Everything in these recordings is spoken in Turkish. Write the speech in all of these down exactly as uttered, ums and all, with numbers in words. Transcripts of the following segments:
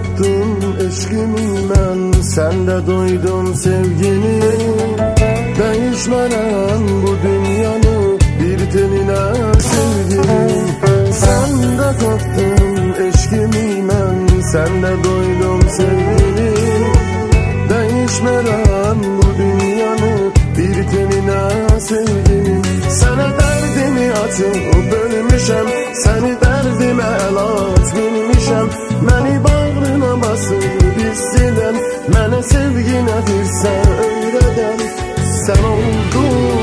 tapdım eşkimi mən, səndə duydum sevgini. Değişmeden bu dünyanı bir teninə sevgilim. Səndə tapdım eşkimi mən, səndə duydum sevgini. Değişmeden bu dünyanı bir teninə sevgilim. Sənə dərdimi açıb bölmüşəm, səni dərdimə əlac bilmişəm. Məni bağrına basıb istidən, mənə sevgi nədirsə öyrədən sen oldun.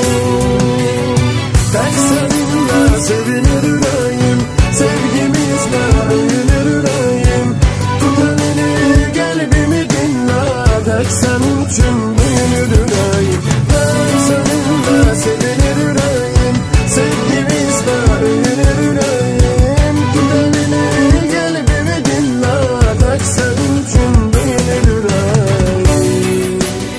Tek seninle sevinir yüreğim, sevgimizle öyünür yüreğim. Tut elini kalbimi dinle, tek senin için büyünür yüreğim. Tek seninle sevinir yüreğim, sevgimizle öyünür yüreğim. Tut elini kalbimi dinle, tek senin için büyünür yüreğim.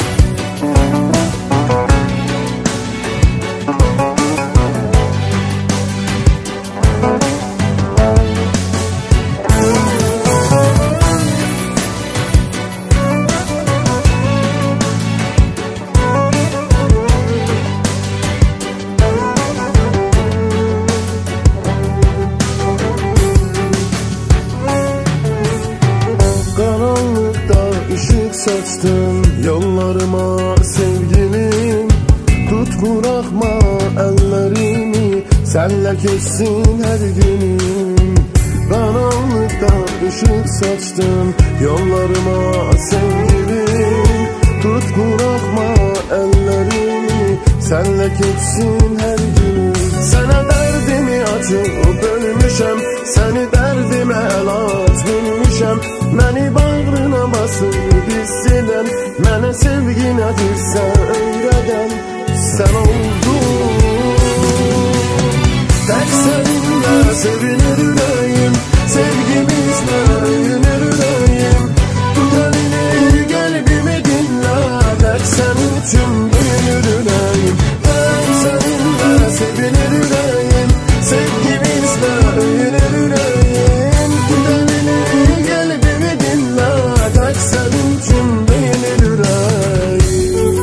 Karanlıkta ışık saçtın yollarıma sevgilim. Tut bırakma ellerimi, senle geçsin her günüm. Karanlıkta ışık saçtın yollarıma sevgilim. Tut bırakma ellerimi, senle geçsin her günüm. Sana derdimi açıp bölmüşəm, səni dərdimə əlac bilmişəm. Məni bağrına basıb istidən, mənə sevgi nədirsə öyrədən sen oldun. Tek seninle sevinir yüreğim, sevgimizle öyünür yüreğim. Tut elini kalbimi dinle, tek senin için büyünür yüreğim. Tek seninle sevinir yüreğim, sevgimizle öyünür yüreğim. Tut elini kalbimi dinle, tek senin için büyünür yüreğim.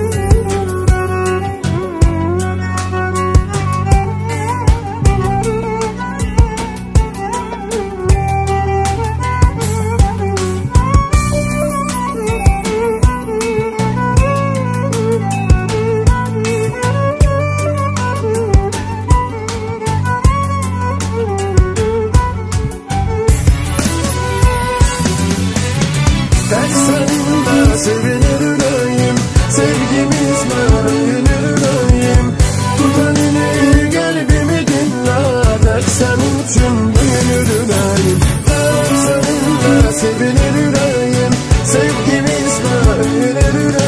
Tek seninle sevinir yüreğim, sevgimizle öyünür yüreğim. Tut elini kalbimi dinle, tek senin için büyünür yüreğim. Tek seninle sevinir yüreğim, sevgimizle öyünür yüreğim.